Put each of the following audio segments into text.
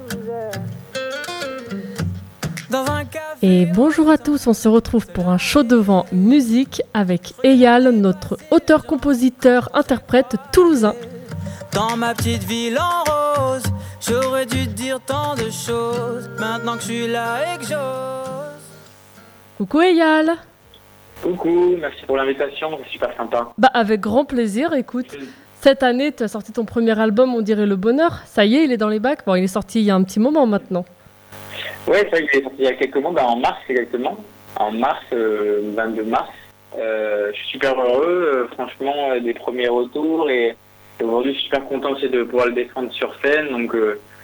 Et bonjour à tous, on se retrouve pour un show de vent musique avec Eyal, notre auteur-compositeur-interprète toulousain. Dans ma petite ville en rose, j'aurais dû te dire tant de choses, maintenant que je suis là et que j'ose. Coucou Eyal. Coucou, merci pour l'invitation, c'est super sympa. Avec grand plaisir, écoute. Cette année, tu as sorti ton premier album, On dirait le bonheur. Ça y est, il est dans les bacs. Bon, il est sorti il y a un petit moment maintenant. Ouais, ça, il est sorti il y a quelques mois, en mars exactement. En mars, 22 mars. Je suis super heureux, franchement, des premiers retours. Et aujourd'hui, je suis super content aussi de pouvoir le défendre sur scène. Donc,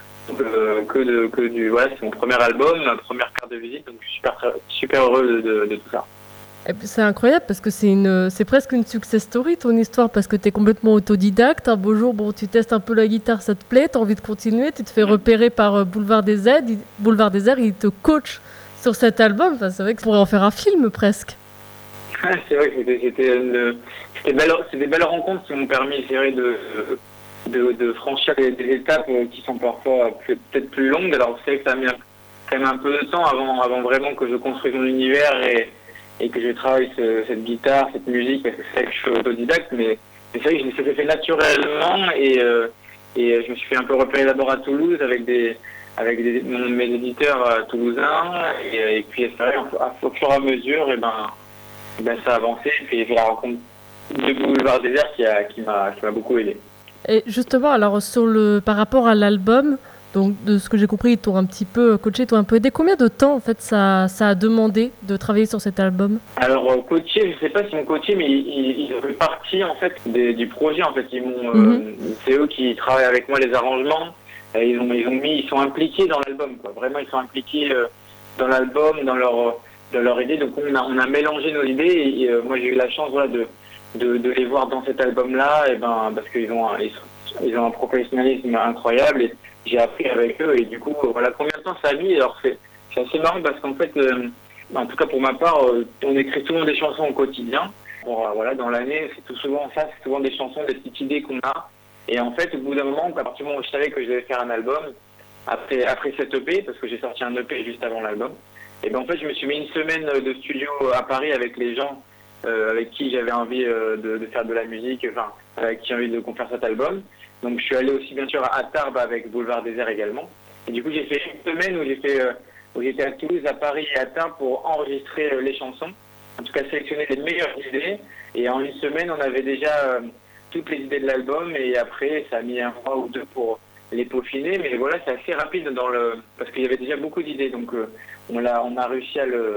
voilà, c'est mon premier album, ma première carte de visite. Donc, je suis super heureux de tout ça. Et puis c'est incroyable parce que c'est presque une success story ton histoire, parce que tu es complètement autodidacte. Un beau jour, tu testes un peu la guitare, ça te plaît, tu as envie de continuer, tu te fais repérer par Boulevard des Airs, il te coach sur cet album. Enfin, c'est vrai que tu pourrais en faire un film presque. C'est vrai que c'était des belles rencontres qui m'ont permis de franchir des étapes qui sont parfois peut-être plus longues. Alors c'est vrai que ça a mis quand même un peu de temps avant vraiment que je construise mon univers et que je travaille cette guitare, cette musique, parce que c'est vrai que je suis autodidacte, mais c'est vrai que ça s'est fait naturellement et je me suis fait un peu repérer d'abord à Toulouse avec mes éditeurs toulousains et puis c'est vrai au fur et à mesure ça a avancé et puis j'ai la rencontre de Boulevard des Airs qui m'a beaucoup aidé. Et justement, alors par rapport à l'album, donc de ce que j'ai compris, ils t'ont un petit peu coaché, ils t'ont un peu aidé. Combien de temps en fait ça a demandé de travailler sur cet album? Alors coaché, je ne sais pas s'ils m'ont coaché, mais ils ont fait partie en fait du projet. En fait, c'est eux qui travaillent avec moi les arrangements. Et ils sont impliqués dans l'album, quoi. Vraiment, ils sont impliqués dans l'album, dans leur idée. Donc on a mélangé nos idées et moi j'ai eu la chance de les voir dans cet album-là, parce qu'ils ont un professionnalisme incroyable. Et j'ai appris avec eux et du coup, voilà combien de temps ça a mis. Alors c'est assez marrant parce qu'en fait, en tout cas pour ma part, on écrit souvent des chansons au quotidien. Voilà, dans l'année, c'est souvent des chansons, des petites idées qu'on a. Et en fait, au bout d'un moment, à partir du moment où je savais que je devais faire un album, après cette EP, parce que j'ai sorti un EP juste avant l'album, et en fait, je me suis mis une semaine de studio à Paris avec les gens avec qui j'avais envie de faire de la musique, avec qui j'ai envie qu'on fasse cet album. Donc je suis allé aussi bien sûr à Tarbes avec Boulevard des Airs également. Et du coup j'ai fait une semaine où j'étais à Toulouse, à Paris et à Tarbes pour enregistrer les chansons. En tout cas sélectionner les meilleures idées. Et en une semaine on avait déjà toutes les idées de l'album et après ça a mis un mois ou deux pour les peaufiner. Mais voilà, c'est assez rapide parce qu'il y avait déjà beaucoup d'idées. Donc on a réussi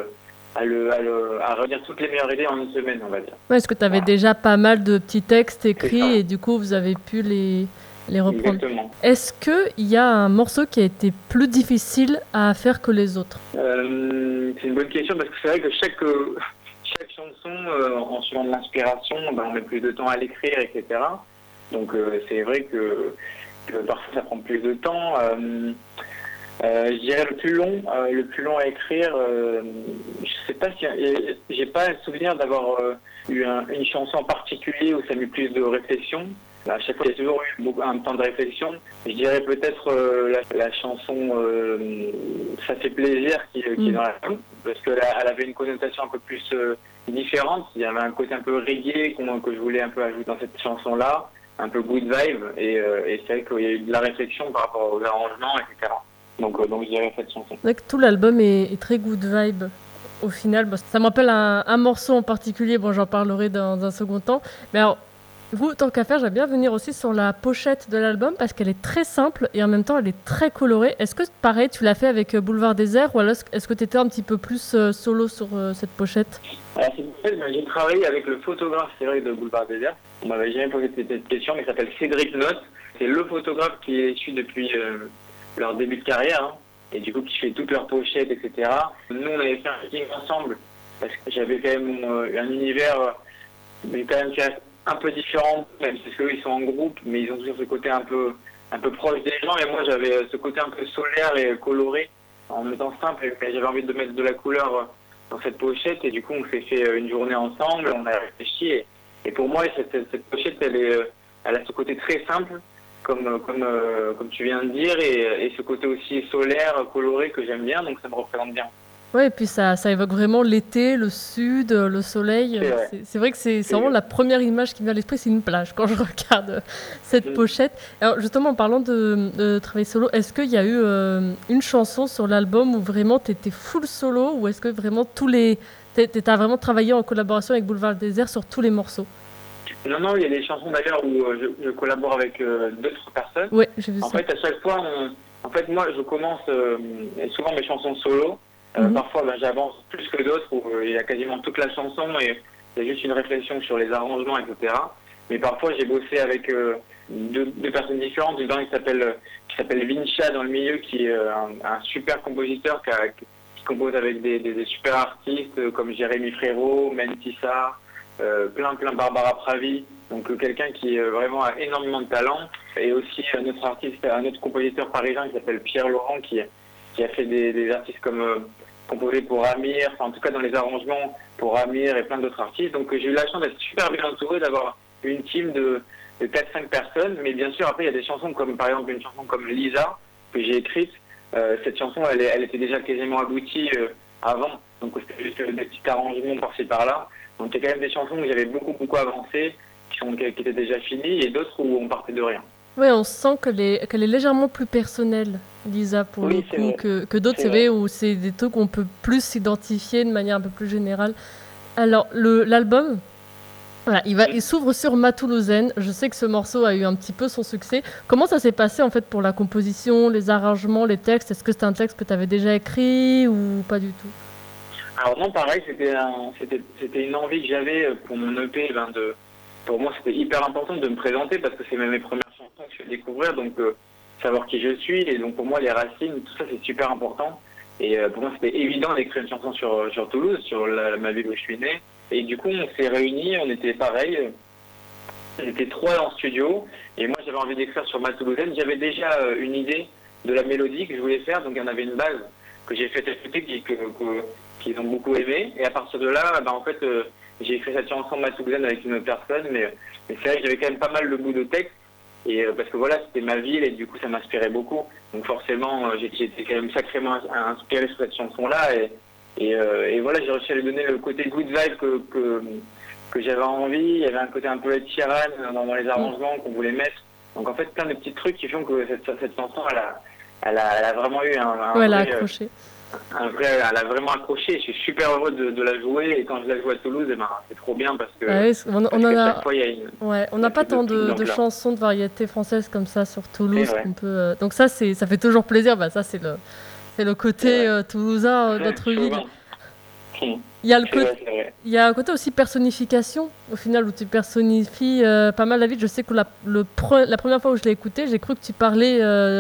à redire toutes les meilleures idées en une semaine, on va dire. Ouais, est-ce que tu avais déjà pas mal de petits textes écrits et du coup vous avez pu les reprendre? Exactement. Est-ce qu'il y a un morceau qui a été plus difficile à faire que les autres? C'est une bonne question parce que c'est vrai que chaque chanson, en suivant de l'inspiration, on met plus de temps à l'écrire, etc. Donc c'est vrai que parfois ça prend plus de temps. Je dirais le plus long à écrire. Je sais pas si j'ai pas le souvenir d'avoir eu une chanson en particulier où ça a mis plus de réflexion. À chaque fois, il y a toujours eu un temps de réflexion. Je dirais peut-être la chanson Ça fait plaisir qui est dans la chanson, parce qu'elle avait une connotation un peu plus différente. Il y avait un côté un peu reggae que je voulais un peu ajouter dans cette chanson-là, un peu good vibe. Et c'est vrai qu'il y a eu de la réflexion par rapport aux arrangements, etc. Donc je dirais cette chanson. C'est vrai que tout l'album est très good vibe au final. Ça me rappelle un morceau en particulier, j'en parlerai dans un second temps. Mais alors, vous, tant qu'à faire, j'aime bien venir aussi sur la pochette de l'album parce qu'elle est très simple et en même temps elle est très colorée. Est-ce que pareil, tu l'as fait avec Boulevard des Airs ou alors est-ce que tu étais un petit peu plus solo sur cette pochette? Alors j'ai travaillé avec le photographe, c'est vrai, de Boulevard des Airs. On m'avait jamais posé cette question, mais il s'appelle Cédric Notte. C'est le photographe qui est issu depuis leur début de carrière, et du coup qui fait toutes leurs pochettes, etc. Nous on avait fait un meeting ensemble parce que j'avais quand même un univers mais quand même un peu différent, même si eux ils sont en groupe, mais ils ont toujours ce côté un peu proche des gens, et moi j'avais ce côté un peu solaire et coloré en étant simple, et j'avais envie de mettre de la couleur dans cette pochette, et du coup on s'est fait une journée ensemble, on a réfléchi, et pour moi cette pochette elle a ce côté très simple, comme tu viens de dire, et ce côté aussi solaire, coloré que j'aime bien, donc ça me représente bien. Ouais, et puis ça évoque vraiment l'été, le sud, le soleil. C'est vrai. C'est vrai que c'est C'est- vraiment la première image qui me vient à l'esprit, c'est une plage quand je regarde cette Mm. pochette. Alors justement, en parlant de travail solo, est-ce qu'il y a eu une chanson sur l'album où vraiment t'étais full solo, ou est-ce que vraiment t'as vraiment travaillé en collaboration avec Boulevard Désert sur tous les morceaux? Non, non, il y a des chansons d'ailleurs où je collabore avec d'autres personnes. Ouais, j'ai vu En ça. fait, à chaque fois, en fait, moi, je commence souvent mes chansons solo. Mhm. Parfois, j'avance plus que d'autres où il y a quasiment toute la chanson et il y a juste une réflexion sur les arrangements, etc. Mais parfois, j'ai bossé avec deux personnes différentes. Une dame qui s'appelle Vincha dans le milieu, qui est un super compositeur qui compose avec des super artistes comme Jérémy Frérot, Mentissa, plein Barbara Pravi. Donc quelqu'un qui vraiment a énormément de talent. Et aussi un autre compositeur parisien qui s'appelle Pierre Laurent qui a fait des artistes comme composé pour Amir, enfin en tout cas dans les arrangements pour Amir et plein d'autres artistes. Donc j'ai eu la chance d'être super bien entouré, d'avoir une team de 4-5 personnes. Mais bien sûr, après il y a des chansons comme par exemple une chanson comme Lisa que j'ai écrite. Cette chanson, elle était déjà quasiment aboutie avant. Donc c'était juste des petits arrangements par-ci par-là. Donc il y a quand même des chansons où j'avais beaucoup avancé, qui étaient déjà finies, et d'autres où on partait de rien. Ouais, on sent qu'elle est légèrement plus personnelle, Lisa, pour le Oui, c'est coup, vrai. que d'autres, C'est c'est vrai. vrai, où c'est des trucs qu'on peut plus s'identifier de manière un peu plus générale. Alors, l'album, voilà, il s'ouvre sur Ma Toulousaine. Je sais que ce morceau a eu un petit peu son succès. Comment ça s'est passé, en fait, pour la composition, les arrangements, les textes? Est-ce que c'était un texte que tu avais déjà écrit ou pas du tout? Alors non, pareil, c'était une envie que j'avais pour mon EP, pour moi c'était hyper important de me présenter parce que c'est même mes premières chansons que je fais découvrir, donc savoir qui je suis, et donc pour moi les racines, tout ça c'est super important. Et pour moi c'était évident d'écrire une chanson sur Toulouse, sur ma ville où je suis né. Et du coup on s'est réunis, on était pareil, on était trois en studio, et moi j'avais envie d'écrire sur Ma Toulousaine. J'avais déjà une idée de la mélodie que je voulais faire, donc il y en avait une base que j'ai fait écouter, qu'ils ont beaucoup aimé. Et à partir de là, en fait, j'ai écrit cette chanson Ma Toulousaine avec une autre personne, mais c'est vrai que j'avais quand même pas mal de bouts de texte, et parce que voilà, c'était ma ville, et du coup ça m'inspirait beaucoup. Donc forcément, j'étais quand même sacrément inspiré sur cette chanson-là, et voilà, j'ai réussi à lui donner le côté good vibe que j'avais envie. Il y avait un côté un peu Ed Sheeran dans les arrangements qu'on voulait mettre. Donc en fait, plein de petits trucs qui font que cette chanson, elle a vraiment eu Ouais, elle a vrai, accroché. elle a vraiment accroché. Je suis super heureux de la jouer, et quand je la joue à Toulouse, c'est trop bien parce Ah oui, on qu'à en chaque a, fois, il y a une ouais, on il y n'a a pas plus de tant trucs de d'ampleur. chansons de variété française comme ça sur C'est Toulouse vrai, qu'on peut. Donc ça, ça fait toujours plaisir. Bah, ça, c'est le c'est côté vrai. toulousain de notre ville. Chauvin. Il y a le C'est côté, vrai, c'est vrai. il y a un côté aussi personnification, au final, où tu personnifies pas mal la ville. Je sais que la première fois où je l'ai écouté, j'ai cru que tu parlais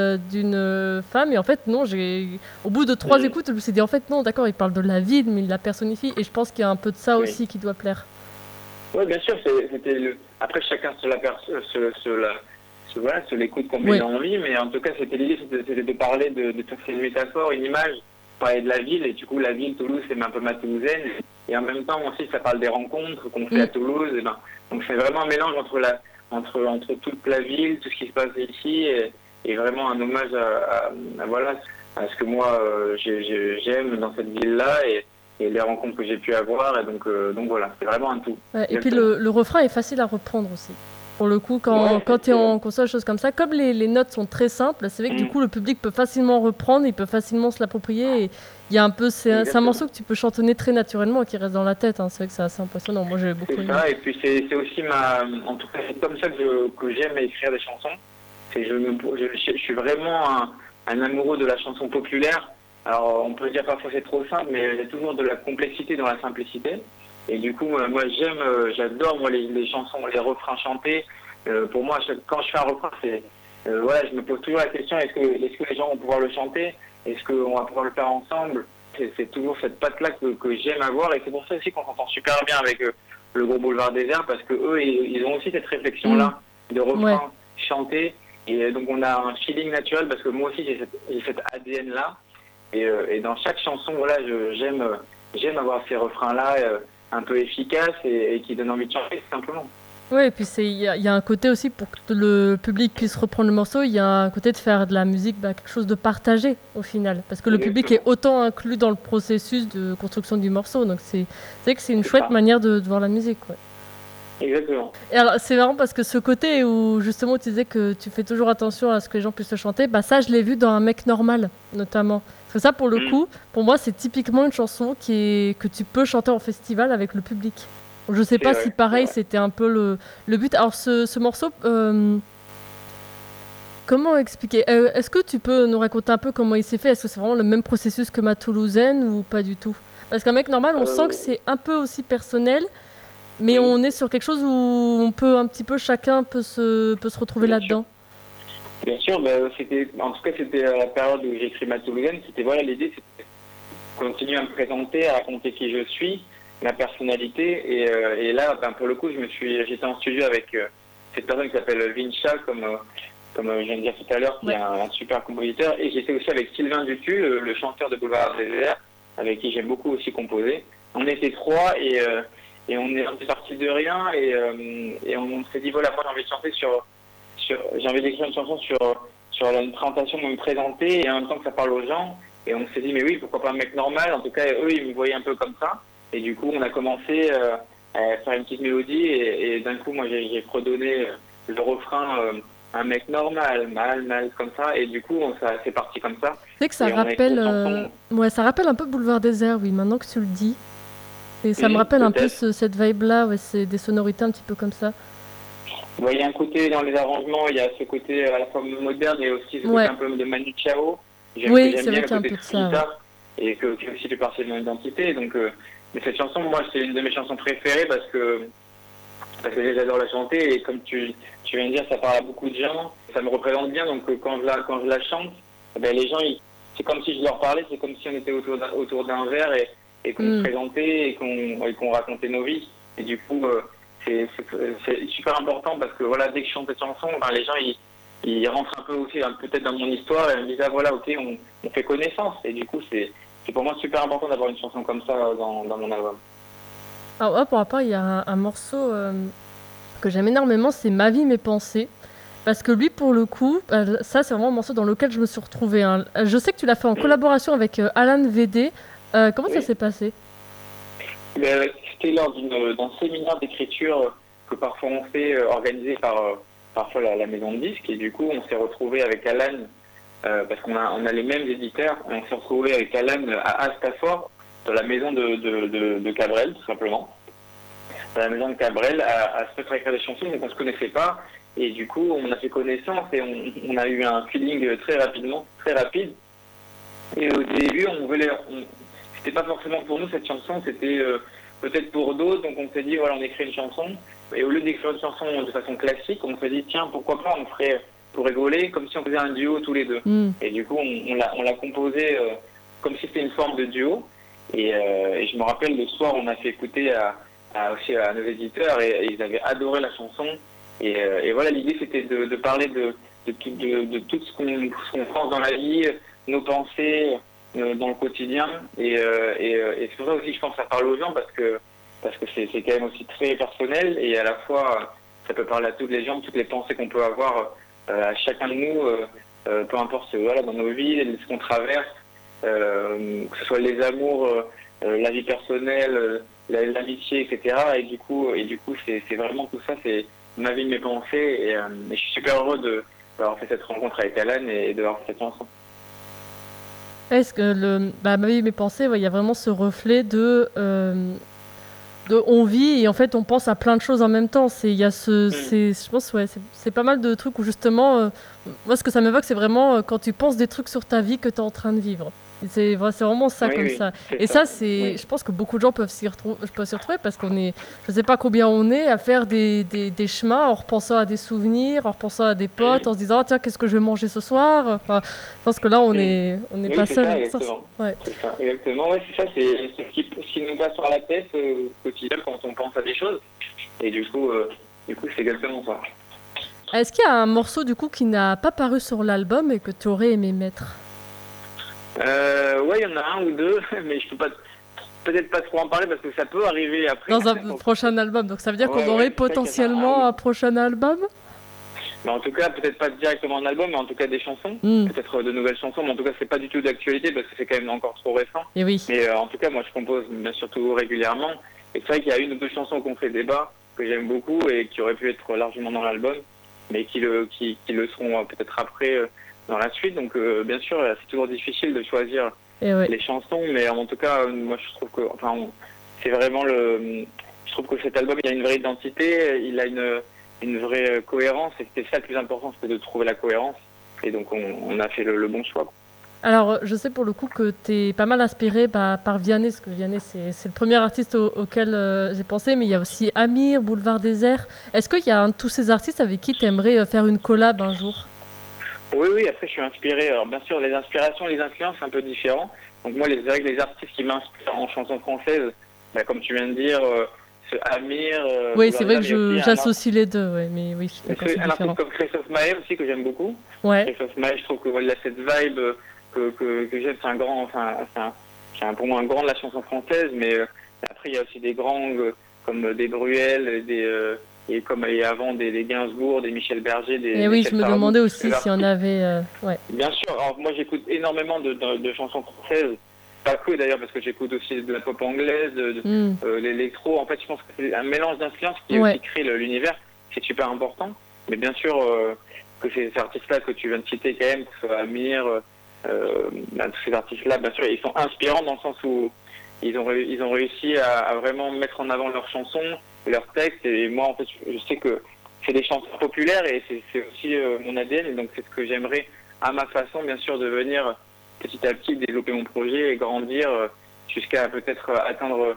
d'une femme, et en fait, non, au bout de 3 Mhm. écoutes, je me suis dit, en fait, non, d'accord, il parle de la ville, mais il la personnifie, et je pense qu'il y a un peu de ça Oui. aussi qui doit plaire. Ouais, bien sûr, après chacun voilà, se l'écoute comme Oui. il a envie, mais en tout cas, l'idée, c'était de parler de faire une métaphore, une image, parler de la ville, et du coup, la ville, Toulouse, c'est un peu ma Toulousaine, et en même temps aussi, ça parle des rencontres qu'on fait à Toulouse, donc c'est vraiment un mélange entre toute la ville, tout ce qui se passe ici, et vraiment un hommage voilà, à ce que moi, j'aime dans cette ville-là, et les rencontres que j'ai pu avoir, et donc voilà, c'est vraiment un tout. Ouais, et puis Exactement. le refrain est facile à reprendre aussi. Pour le coup, Ouais, quand tu es c'est vrai. en console, choses comme ça, comme les notes sont très simples, c'est vrai que du Mm, coup, le public peut facilement reprendre, il peut facilement se l'approprier. Et il y a un peu, c'est un exactement. morceau que tu peux chantonner très naturellement et qui reste dans la tête, hein. C'est vrai que c'est assez impressionnant. Moi, j'ai beaucoup C'est aimé. ça, et puis c'est aussi en tout cas, c'est comme ça que j'aime écrire des chansons. Je suis vraiment un amoureux de la chanson populaire. Alors, on peut dire parfois c'est trop simple, mais il y a toujours de la complexité dans la simplicité. Et du coup, moi, j'adore moi les chansons, les refrains chantés. Pour moi, quand je fais un refrain, voilà, je me pose toujours la question, est-ce que les gens vont pouvoir le chanter? Est-ce qu'on va pouvoir le faire ensemble? C'est toujours cette patte-là que j'aime avoir, et c'est pour ça aussi qu'on s'entend super bien avec le groupe Boulevard Désert, parce que eux, ils ont aussi cette Mm. réflexion-là de Ouais. refrains chantés, et donc on a un feeling naturel, parce que moi aussi j'ai cet ADN-là, et dans chaque chanson, voilà, j'aime avoir ces refrains-là un peu efficaces, et qui donnent envie de chanter, tout simplement. Ouais, et puis il y a un côté aussi pour que le public puisse reprendre le morceau, il y a un côté de faire de la musique, quelque chose de partagé au final. Parce que le public est Exactement. autant inclus dans le processus de construction du morceau. Donc c'est vrai que c'est une C'est chouette ça. manière de voir la musique. Ouais. Exactement. Et alors c'est marrant parce que ce côté où justement tu disais que tu fais toujours attention à ce que les gens puissent le chanter, ça je l'ai vu dans Un mec normal notamment. Parce que ça pour le Mm. coup, pour moi c'est typiquement une chanson que tu peux chanter en festival avec le public. Je sais C'est pas vrai, si c'est pareil vrai. c'était un peu le but. Alors ce morceau, comment expliquer? Est-ce que tu peux nous raconter un peu comment il s'est fait? Est-ce que c'est vraiment le même processus que Ma Toulousaine ou pas du tout? Parce qu'un mec normal, on sent que Euh, c'est un peu aussi personnel, mais oui, on est sur quelque chose où on peut un petit peu, chacun peut se retrouver bien sûr. là-dedans. Bien sûr, en tout cas, c'était à la période où j'ai écrit Ma Toulousaine. C'était, voilà, l'idée, c'était de continuer à me présenter, à raconter qui je suis, ma personnalité. Et là, pour le coup, j'étais en studio avec cette personne qui s'appelle Vincha, comme je viens de dire tout à l'heure, qui Ouais. est un super compositeur. Et j'étais aussi avec Sylvain Dutu, le chanteur de Boulevard des Désert, avec qui j'aime beaucoup aussi composer. On était trois et on est parti de rien et on s'est dit, voilà, moi j'ai envie de chanter j'ai envie d'écrire une chanson sur une présentation, de me présenter et en même temps que ça parle aux gens. Et on s'est dit, mais oui, pourquoi pas un mec normal? En tout cas, eux, ils me voyaient un peu comme ça. Et du coup, on a commencé à faire une petite mélodie et d'un coup, moi, j'ai fredonné le refrain un mec normal, mal, comme ça. Et du coup, c'est parti comme ça. C'est que ça Et on a écrit rappelle, une chanson, ouais, ça rappelle un peu Boulevard Désert, oui, maintenant que tu le dis. Et ça me rappelle un peu peut-être. cette vibe-là, ouais, c'est des sonorités un petit peu comme ça. Bon, il y a un côté dans les arrangements, il y a ce côté à la fois moderne et aussi ce côté Ouais, un peu de Manu Chao. Que oui, j'aime c'est bien, vrai le qu'il y a un côté peu de de ça, ouais. guitare et qui aussi fait partie de mon identité. Donc, mais cette chanson, moi, c'est une de mes chansons préférées parce que j'adore la chanter et comme tu viens de dire, ça parle à beaucoup de gens. Ça me représente bien. Donc, quand je la chante, les gens, c'est comme si je leur parlais, c'est comme si on était autour d'un verre et qu'on se Hmm. présentait et qu'on racontait nos vies. Et du coup, c'est super important parce que voilà, dès que je chante cette chanson, les gens ils rentrent un peu aussi peut-être dans mon histoire et ils me disent ah voilà, ok, on fait connaissance. Et du coup, c'est pour moi super important d'avoir une chanson comme ça dans mon album. Alors, pour rapport, il y a un morceau que j'aime énormément, c'est Ma vie, mes pensées. Parce que lui, pour le coup, ça, c'est vraiment un morceau dans lequel je me suis retrouvée, hein. Je sais que tu l'as fait en collaboration avec Alan VD. Comment ça Oui. s'est passé? C'était lors d'un séminaire d'écriture que parfois on fait, organisé par parfois la maison de disques. Et du coup, on s'est retrouvé avec Alan, parce on a les mêmes éditeurs. Et on s'est retrouvé avec Alan à Astafort, dans la maison de Cabrel, tout simplement. Dans la maison de Cabrel, à se mettre à écrire des chansons, donc on ne se connaissait pas. Et du coup, on a fait connaissance et on a eu un feeling très rapide. Et au début, c'était pas forcément pour nous cette chanson, c'était peut-être pour d'autres. Donc on s'est dit, voilà, on écrit une chanson. Et au lieu d'écrire une chanson de façon classique, on s'est dit, tiens, pourquoi pas, on ferait, pour rigoler, comme si on faisait un duo tous les deux. Hmm. Et du coup, on l'a composé comme si c'était une forme de duo. Et je me rappelle, le soir, on a fait écouter aussi à nos éditeurs et ils avaient adoré la chanson. Et voilà, l'idée, c'était de parler de tout ce qu'on pense dans la vie, nos pensées dans le quotidien. Et c'est pour ça aussi, je pense, que ça parle aux gens parce que c'est quand même aussi très personnel et à la fois, ça peut parler à toutes les gens, toutes les pensées qu'on peut avoir à chacun de nous, peu importe voilà, dans nos vies, ce qu'on traverse, que ce soit les amours, la vie personnelle, l'amitié, etc. Et du coup, c'est vraiment tout ça, c'est ma vie, mes pensées. Et je suis super heureux d'avoir fait cette rencontre avec Alan et d'avoir fait cette chanson. Est-ce que Ma vie, mes pensées, ouais, il y a vraiment ce reflet de on vit et en fait on pense à plein de choses en même temps. Je pense, ouais, c'est pas mal de trucs où justement, moi ce que ça m'évoque, c'est vraiment quand tu penses des trucs sur ta vie que tu es en train de vivre. C'est vraiment ça Oui, comme oui, ça. c'est Et ça. je pense que beaucoup de gens peuvent s'y retrouver parce qu'on est, je sais pas combien on est à faire des chemins en repensant à des souvenirs, en repensant à des potes, en se disant ah, tiens qu'est-ce que je vais manger ce soir. Enfin, je pense que là on n'est Oui, pas c'est seul. ça, exactement. Ouais. C'est ça, exactement. Ouais, c'est ça, c'est ce qui nous passe par la tête au quotidien quand on pense à des choses. Et du coup, c'est exactement ça. Est-ce qu'il y a un morceau du coup qui n'a pas paru sur l'album et que tu aurais aimé mettre? Ouais, il y en a un ou deux, mais je peux pas. peut-être pas trop en parler parce que ça peut arriver après. Dans un prochain album. Donc ça veut dire qu'on aurait potentiellement un prochain album? Mais en tout cas, peut-être pas directement un album, mais en tout cas des chansons. Peut-être de nouvelles chansons, mais en tout cas, c'est pas du tout d'actualité parce que c'est quand même encore trop récent. Et oui. Mais en tout cas, moi, je compose bien surtout régulièrement. Et c'est vrai qu'il y a une ou deux chansons qu'on fait débat, que j'aime beaucoup et qui auraient pu être largement dans l'album, mais qui le seront peut-être après dans la suite. Donc, bien sûr, c'est toujours difficile de choisir les chansons, mais en tout cas, moi, je trouve que, c'est vraiment je trouve que cet album, il a une vraie identité, il a une vraie cohérence, et c'était ça le plus important, c'était de trouver la cohérence. Et donc, on a fait le bon choix. Alors, je sais pour le coup que tu es pas mal inspiré par Vianney, parce que Vianney, c'est le premier artiste auquel j'ai pensé, mais il y a aussi Amir, Boulevard Désert. Est-ce qu'il y a un de tous ces artistes avec qui tu aimerais faire une collab un jour? Oui, après je suis inspiré. Alors bien sûr, les inspirations, les influences, c'est un peu différent. Donc moi, c'est vrai que les artistes qui m'inspirent en chanson française, comme tu viens de dire, ce Amir... oui, c'est vrai que j'associe les deux, mais oui, c'est un artiste comme Christophe Maé aussi, que j'aime beaucoup. Ouais. Christophe Maé, je trouve qu'il a cette vibe que j'aime, c'est un grand... c'est pour moi un grand de la chanson française, mais après il y a aussi des grands comme des Bruel, et avant des Gainsbourg, des Michel Berger, des... Et oui, je me demandais aussi si on avait... ouais. Bien sûr, alors moi j'écoute énormément de chansons françaises, pas que d'ailleurs parce que j'écoute aussi de la pop anglaise, l'électro. En fait, je pense que c'est un mélange d'influences qui aussi crée l'univers, c'est super important. Mais bien sûr que ces artistes-là que tu viens de citer quand même, que ce soit Amir, tous ces artistes-là, bien sûr, ils sont inspirants dans le sens où ils ont réussi à vraiment mettre en avant leurs chansons, leurs textes. Et moi, en fait, je sais que c'est des chansons populaires et c'est aussi mon ADN. Et donc, c'est ce que j'aimerais, à ma façon, bien sûr, de venir petit à petit développer mon projet et grandir jusqu'à peut-être atteindre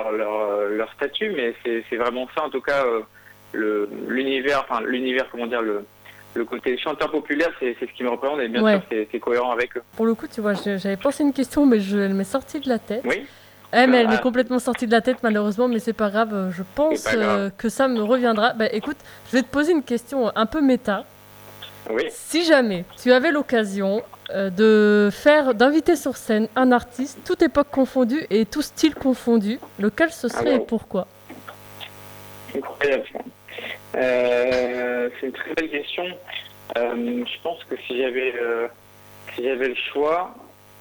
leur statut. Mais c'est vraiment ça, en tout cas, l'univers, comment dire, le côté chanteur populaire, c'est ce qui me représente et bien sûr, c'est cohérent avec eux. Pour le coup, tu vois, j'avais pensé une question, mais elle m'est sortie de la tête. Oui. Mais elle m'est complètement sortie de la tête, malheureusement, mais c'est pas grave. Je pense que ça me reviendra. Écoute, je vais te poser une question un peu méta. Oui. Si jamais tu avais l'occasion d'inviter sur scène un artiste, toute époque confondue et tout style confondu, lequel ce serait et pourquoi? Incroyable. C'est une très belle question. Je pense que si j'avais le choix,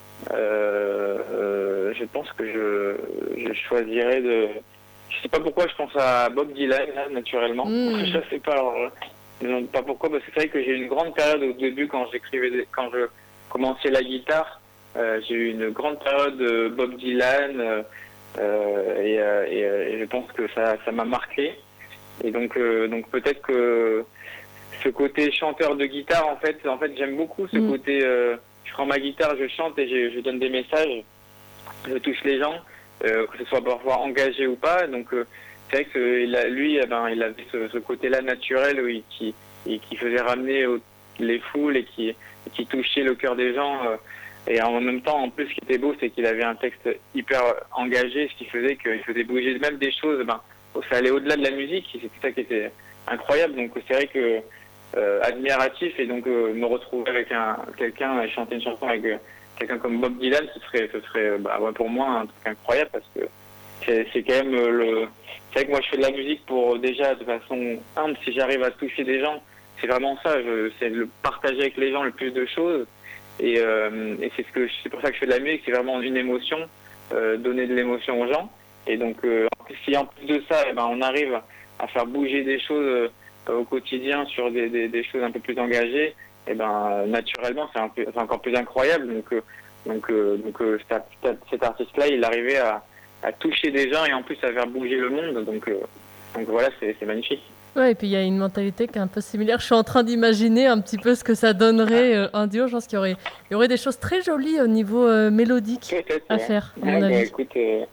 je pense que je choisirais de... Je sais pas pourquoi je pense à Bob Dylan, là, naturellement. Je sais pas, non, pas pourquoi, parce que c'est vrai que j'ai eu une grande période au début quand je commençais la guitare. J'ai eu une grande période de Bob Dylan et je pense que ça m'a marqué. Et donc peut-être que ce côté chanteur de guitare, en fait j'aime beaucoup ce côté... je prends ma guitare, je chante et je donne des messages, je touche les gens, que ce soit parfois engagé ou pas. Donc c'est vrai que lui, il avait ce côté-là naturel qui faisait ramener les foules et qui touchait le cœur des gens. Et en même temps, en plus, ce qui était beau, c'est qu'il avait un texte hyper engagé, ce qui faisait qu'il faisait bouger même des choses. Ça allait au-delà de la musique, et c'était ça qui était incroyable. Donc c'est vrai que admiratif, et donc me retrouver avec quelqu'un et chanter une chanson avec quelqu'un comme Bob Dylan, ce serait pour moi un truc incroyable, parce que c'est quand même c'est vrai que moi je fais de la musique pour déjà de façon humble. Si j'arrive à toucher des gens, c'est vraiment ça, c'est le partager avec les gens le plus de choses, et c'est pour ça que je fais de la musique, c'est vraiment une émotion, donner de l'émotion aux gens. Et donc si en plus de ça on arrive à faire bouger des choses au quotidien sur des choses un peu plus engagées, et naturellement c'est encore plus incroyable. Donc cet artiste-là, il arrivait à toucher des gens et en plus à faire bouger le monde. Donc voilà, c'est magnifique. Ouais, et puis il y a une mentalité qui est un peu similaire. Je suis en train d'imaginer un petit peu ce que ça donnerait un duo. Je pense qu'il y aurait des choses très jolies au niveau mélodique à faire, à mon avis. Écoute,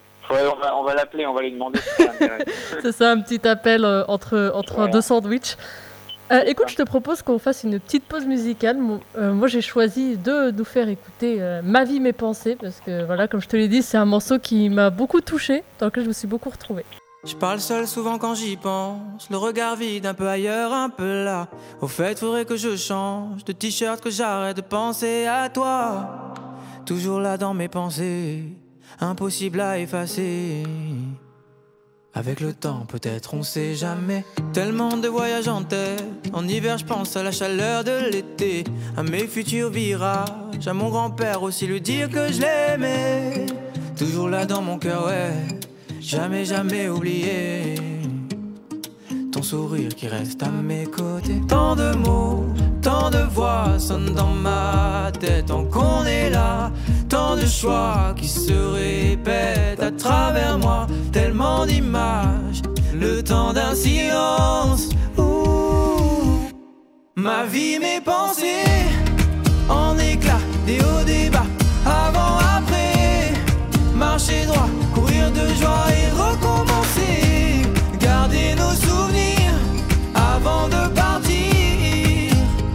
on va l'appeler, on va lui demander. C'est ça, un petit appel entre deux sandwichs. Écoute, je te propose qu'on fasse une petite pause musicale. Moi, j'ai choisi de nous faire écouter Ma vie, mes pensées, parce que voilà, comme je te l'ai dit, c'est un morceau qui m'a beaucoup touchée, dans lequel je me suis beaucoup retrouvée. Je parle seul souvent quand j'y pense, le regard vide un peu ailleurs, un peu là. Au fait, faudrait que je change de t-shirt, que j'arrête de penser à toi. Toujours là dans mes pensées, impossible à effacer. Avec le temps, peut-être on sait jamais. Tellement de voyages en tête. En hiver, je pense à la chaleur de l'été, à mes futurs virages, à mon grand-père aussi lui dire que je l'aimais. Toujours là dans mon cœur, ouais. Jamais, jamais oublié ton sourire qui reste à mes côtés. Tant de mots, tant de voix sonnent dans ma tête tant qu'on est là. Tant de choix qui se répètent à travers moi. Tellement d'images, le temps d'un silence. Ouh. Ma vie, mes pensées, en éclats, des hauts, des bas. Avant, après, marcher droit, courir de joie et recommencer. Garder nos souvenirs avant de partir.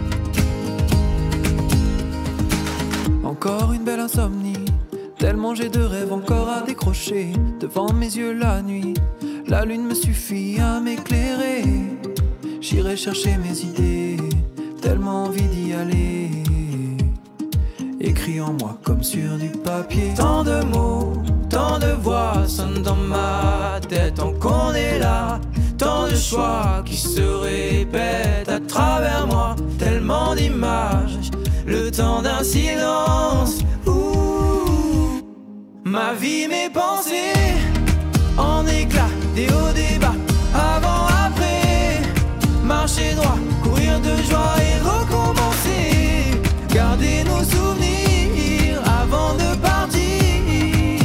Encore une belle insomnie, tellement j'ai de rêves encore à décrocher. Devant mes yeux la nuit, la lune me suffit à m'éclairer. J'irai chercher mes idées, tellement envie d'y aller. Écrit en moi comme sur du papier. Tant de mots, tant de voix sonnent dans ma tête tant qu'on est là. Tant de choix qui se répètent à travers moi. Tellement d'images, le temps d'un silence. Ouh. Ma vie, mes pensées, en éclats, des hauts, des bas. Avant, après, marcher droit, courir de joie et recommencer. Garder nos souvenirs avant de partir.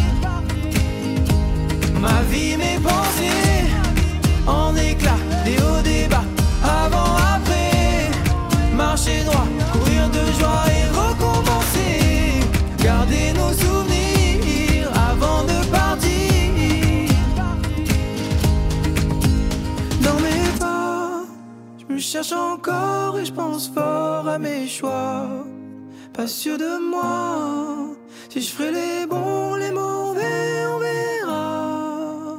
Ma vie, mes pensées, en éclats, des hauts, des bas. Avant, après, marcher droit, courir de joie et recommencer. Garder nos souvenirs avant de partir. Dans mes pas, je me cherche encore et je pense fort à mes choix. Pas sûr de moi, si je ferai les bons, les mauvais, on verra.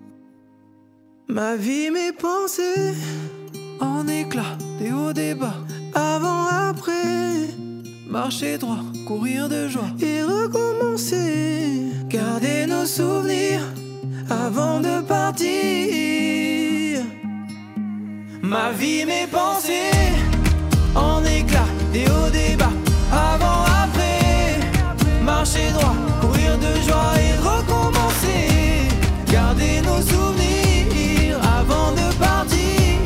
Ma vie, mes pensées, en éclats, des hauts, des bas. Avant, après, marcher droit, courir de joie et recommencer. Garder nos souvenirs avant de partir. Ma vie, mes pensées, en éclats, des hauts, des bas. Avant, après, marcher droit, courir de joie et recommencer. Garder nos souvenirs avant de partir.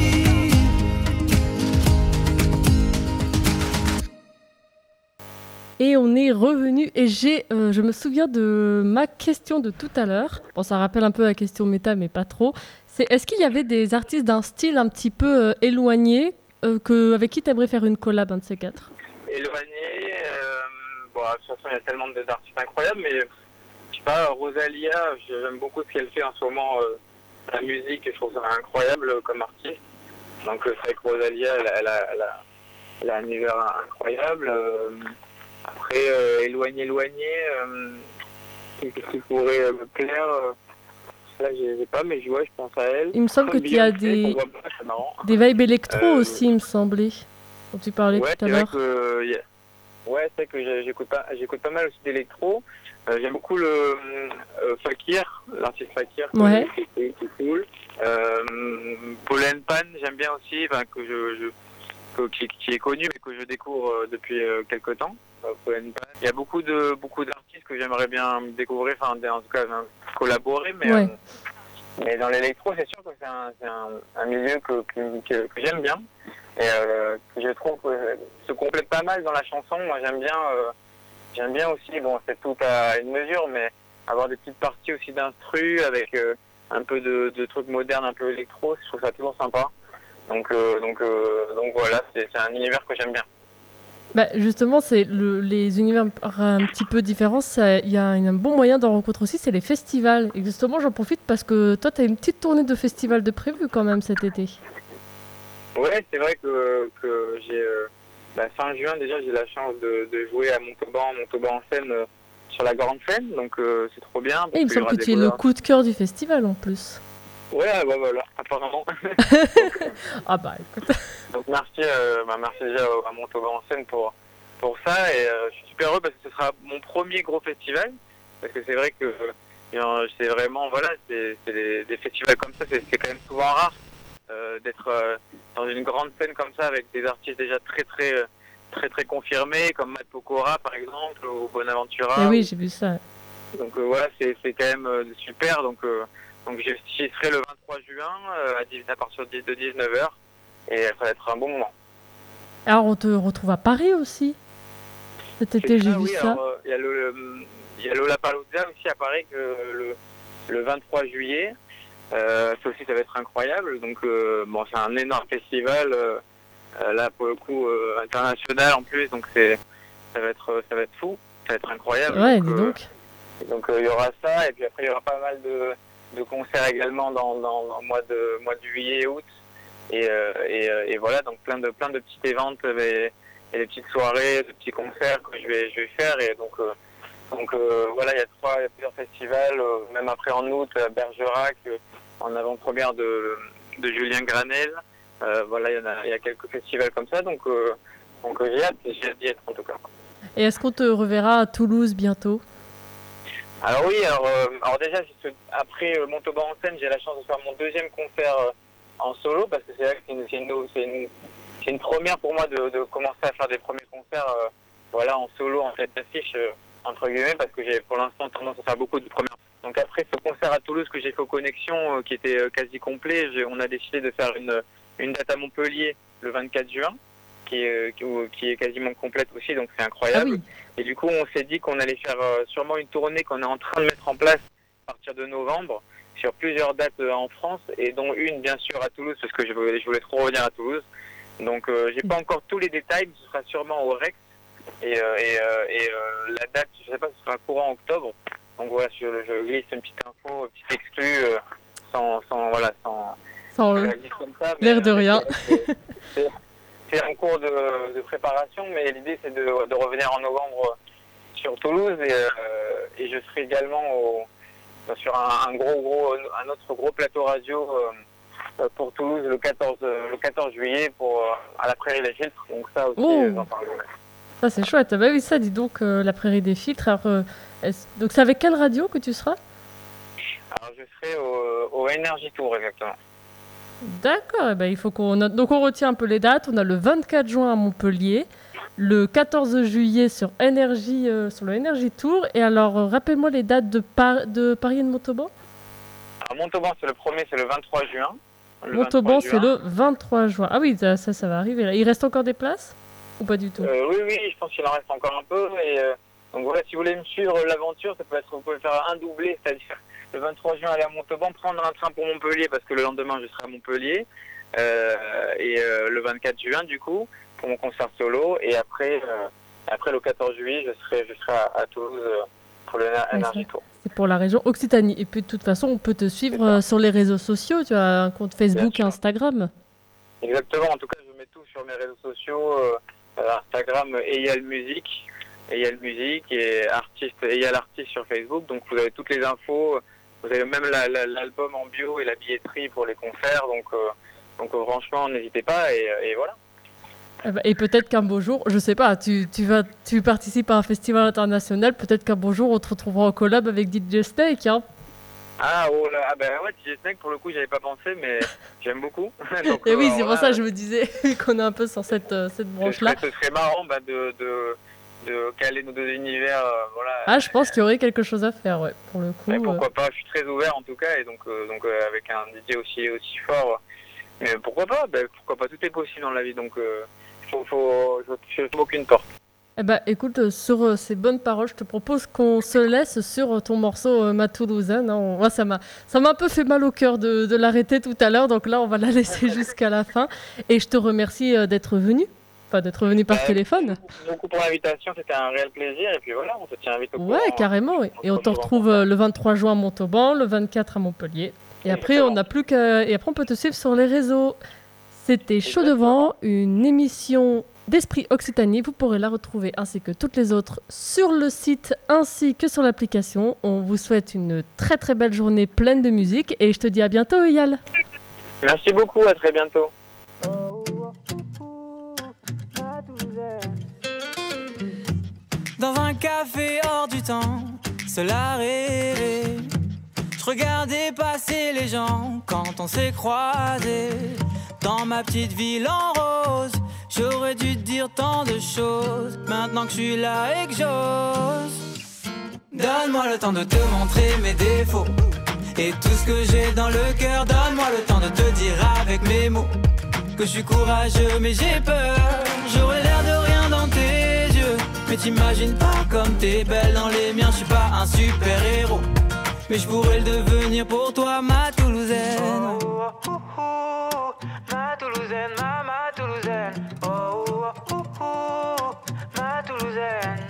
Et on est revenu et je me souviens de ma question de tout à l'heure. Bon, ça rappelle un peu la question méta, mais pas trop. C'est est-ce qu'il y avait des artistes d'un style un petit peu éloigné avec qui tu aimerais faire une collab, un de ces quatre? Éloigné, bon, de toute façon, il y a tellement d'artistes incroyables, mais je sais pas, Rosalia, j'aime beaucoup ce qu'elle fait en ce moment, la musique, je trouve ça incroyable comme artiste. Donc, c'est vrai que Rosalia, elle a un univers incroyable. Après, éloigné, qu'est-ce qui pourrait me plaire là, j'ai pas, mais je pense à elle. Il me semble que tu as des vibes électro aussi, il me semblait, dont tu parlais tout à l'heure. Ouais, c'est vrai que j'écoute pas mal aussi d'électro. J'aime beaucoup le Fakir, l'artiste Fakir, ouais. qui est cool. Pollen Pan, j'aime bien aussi, qui est connu, mais que je découvre depuis quelques temps. Pollen Pan. Il y a beaucoup d'artistes que j'aimerais bien découvrir, en tout cas collaborer, mais, ouais. Mais dans l'électro, c'est sûr que c'est un milieu que j'aime bien. Et que je trouve se complète pas mal dans la chanson. Moi, j'aime bien aussi, bon, c'est tout à une mesure, mais avoir des petites parties aussi d'instru avec un peu de trucs modernes, un peu électro, je trouve ça toujours sympa. Donc voilà, c'est un univers que j'aime bien. Bah justement, c'est les univers un petit peu différents. Il y a un bon moyen d'en rencontrer aussi, c'est les festivals. Et justement, j'en profite parce que toi, tu as une petite tournée de festival de prévu quand même cet été. Ouais, c'est vrai que j'ai fin juin déjà, j'ai la chance de jouer à Montauban en scène sur la grande scène, donc c'est trop bien. Et il me semble que tu es le coup de cœur du festival en plus. Ouais, voilà, apparemment. Ah bah écoute. Donc merci déjà à Montauban en scène pour ça, et je suis super heureux parce que ce sera mon premier gros festival. parce que c'est vrai que c'est vraiment, voilà, c'est des festivals comme ça, c'est quand même souvent rare d'être dans une grande scène comme ça avec des artistes déjà très confirmés, comme Matt Pokora par exemple, ou Eh Bonaventura. oui, j'ai vu ça. Donc voilà, c'est quand même super. Donc j'y serai le 23 juin à partir de 19h et ça va être un bon moment. Alors, on te retrouve à Paris aussi. Cet été, j'ai vu oui, ça. alors il y a Lollapalooza aussi à Paris le 23 juillet. Ça aussi, ça va être incroyable. Donc bon, c'est un énorme festival là pour le coup international en plus. Donc ça va être fou, ça va être incroyable. Ouais, dis donc. Donc il y aura ça et puis après il y aura pas mal de concerts également dans le mois de juillet et août et voilà, donc plein de petites éventes et des petites soirées, de petits concerts que je vais faire et donc voilà, il y a plusieurs festivals, même après en août à Bergerac en avant-première de Julien Granel. Voilà, il y a quelques festivals comme ça, donc j'ai hâte d'y être en tout cas. Et est-ce qu'on te reverra à Toulouse bientôt? Alors oui, alors déjà, après Montauban en scène, j'ai la chance de faire mon deuxième concert en solo, parce que c'est vrai que c'est une première pour moi de commencer à faire des premiers concerts voilà, en solo, en tête d'affiche, entre guillemets, parce que j'ai pour l'instant tendance à faire beaucoup de premières. Donc après ce concert à Toulouse que j'ai fait aux Connexions, qui était quasi complet, on a décidé de faire une date à Montpellier le 24 juin. Qui est quasiment complète aussi, donc c'est incroyable. Ah oui. Et du coup, on s'est dit qu'on allait faire sûrement une tournée qu'on est en train de mettre en place à partir de novembre sur plusieurs dates en France, et dont une bien sûr à Toulouse, parce que je voulais trop revenir à Toulouse. Donc j'ai pas encore tous les détails, mais ce sera sûrement au Rex. Et la date, je sais pas, ce sera courant octobre. Donc voilà, je glisse une petite info, une petite exclue, sans comme ça, l'air de rien. C'est en cours de préparation, mais l'idée c'est de revenir en novembre sur Toulouse et je serai également sur un autre gros plateau radio pour Toulouse le 14 juillet à la Prairie des Filtres. Donc ça aussi, j'en parlerai. Ça c'est chouette. Bah oui, ça, dis donc, la Prairie des Filtres. Alors, donc c'est avec quelle radio que tu seras? Alors je serai au Energy Tour exactement. D'accord, il faut qu'on note. Donc on retient un peu les dates. On a le 24 juin à Montpellier, le 14 juillet sur sur le Energy Tour. Et alors, rappelle-moi les dates de Paris et de Montauban. Alors Montauban, c'est le 23 juin. Montauban, c'est le 23 juin. Ah oui, ça va arriver là. Il reste encore des places ou pas du tout? Oui, je pense qu'il en reste encore un peu. Et donc voilà, si vous voulez me suivre l'aventure, vous pouvez faire un doublé, c'est-à-dire le 23 juin aller à Montauban, prendre un train pour Montpellier parce que le lendemain je serai à Montpellier et le 24 juin du coup pour mon concert solo et après le 14 juillet je serai à Toulouse pour le Energy Tour. C'est pour la région Occitanie et puis de toute façon on peut te suivre sur les réseaux sociaux, tu as un compte Facebook et Instagram. Exactement, en tout cas je mets tout sur mes réseaux sociaux, Instagram Eyal Musique et Eyal Artiste sur Facebook, donc vous avez toutes les infos. Vous avez même l'album en bio et la billetterie pour les concerts, donc franchement, n'hésitez pas et voilà. Et peut-être qu'un beau jour, je sais pas, tu participes à un festival international, peut-être qu'un beau jour on te retrouvera en collab avec DJ Snake, hein. Ouais, DJ Snake pour le coup j'avais pas pensé, mais j'aime beaucoup. Donc, et oui, c'est pour ça que je me disais qu'on est un peu sur cette branche-là. Ce serait marrant de caler nos deux univers, voilà. Ah, je pense qu'il y aurait quelque chose à faire, ouais, pour le coup. Pourquoi pas, je suis très ouvert en tout cas, et donc avec un DJ aussi fort, mais pourquoi pas, tout est possible dans la vie, donc je ne trouve aucune porte. Écoute, sur ces bonnes paroles, je te propose qu'on se laisse sur ton morceau Ma Toulousaine. Moi, ça m'a un peu fait mal au cœur de l'arrêter tout à l'heure, donc là, on va la laisser jusqu'à la fin. Et je te remercie d'être venu par téléphone. Merci beaucoup pour l'invitation, c'était un réel plaisir. Et puis voilà, on se tient vite au courant. Ouais, carrément. Et on te retrouve le 23 juin à Montauban, le 24 à Montpellier. Et après, on n'a plus qu'à. Et après, on peut te suivre sur les réseaux. C'était Chaud Devant, une émission d'Esprit Occitanie. Vous pourrez la retrouver ainsi que toutes les autres sur le site ainsi que sur l'application. On vous souhaite une très très belle journée pleine de musique. Et je te dis à bientôt, Eyal. Merci beaucoup, à très bientôt. Dans un café hors du temps, seul à rêver. Je regardais passer les gens quand on s'est croisés. Dans ma petite ville en rose, j'aurais dû te dire tant de choses. Maintenant que je suis là et que j'ose, donne-moi le temps de te montrer mes défauts et tout ce que j'ai dans le cœur. Donne-moi le temps de te dire avec mes mots que je suis courageux mais j'ai peur. J'aurais l'air de rien dans tes yeux, mais t'imagines pas comme t'es belle dans les miens. Je suis pas un super héros, mais je pourrais le devenir pour toi, ma Toulousaine. Oh, oh, oh, oh, ma Toulousaine, ma Toulousaine. Oh, oh, oh, oh, ma Toulousaine.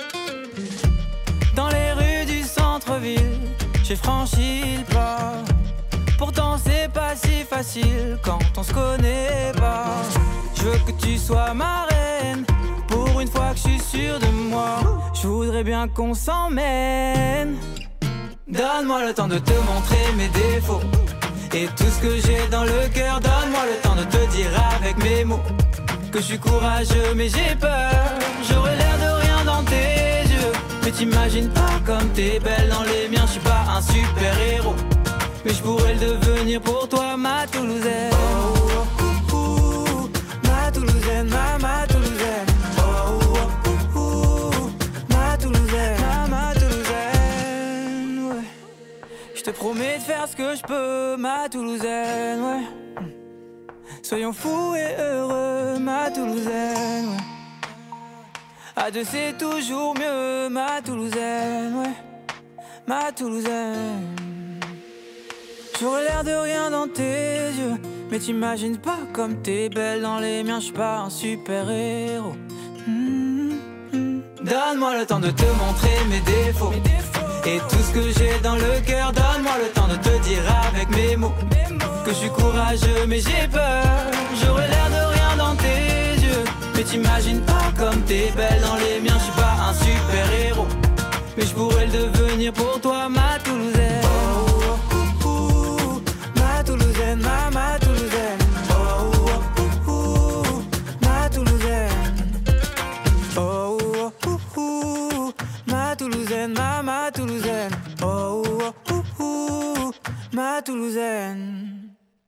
Dans les rues du centre-ville, j'ai franchi le pas. Pourtant c'est pas si facile quand on se connaît pas. Je veux que tu sois ma reine, pour une fois que je suis sûr de moi. Je voudrais bien qu'on s'emmène. Donne-moi le temps de te montrer mes défauts et tout ce que j'ai dans le cœur. Donne-moi le temps de te dire avec mes mots que je suis courageux mais j'ai peur. J'aurais l'air de rien dans tes yeux, mais t'imagines pas comme t'es belle dans les miens. Je suis pas un super héros, mais je pourrais le devenir pour toi, ma Toulousaine. Oh, oh, oh, oh, ma Toulousaine, ma Toulousaine. Oh, oh, oh, oh, ma Toulousaine, ma Toulousaine, ouais. Je te promets de faire ce que je peux, ma Toulousaine, ouais. Soyons fous et heureux, ma Toulousaine, ouais. À deux c'est toujours mieux, ma Toulousaine, ouais. Ma Toulousaine. J'aurais l'air de rien dans tes yeux, mais t'imagines pas comme t'es belle dans les miens. Je suis pas un super héros. Donne-moi le temps de te montrer mes défauts et tout ce que j'ai dans le cœur. Donne-moi le temps de te dire avec mes mots que je suis courageux mais j'ai peur. J'aurais l'air de rien dans tes yeux, mais t'imagines pas comme t'es belle dans les miens. Je suis pas un super héros, mais je pourrais le devenir pour toi, ma Toulousaine. Oh, oh, oh, oh, ma Toulousaine, ma Toulousaine. Oh, oh, oh, oh, ma Toulousaine. Oh, oh, oh, oh, ma Toulousaine, ma Toulousaine. Oh, oh, oh, oh, ma Toulousaine.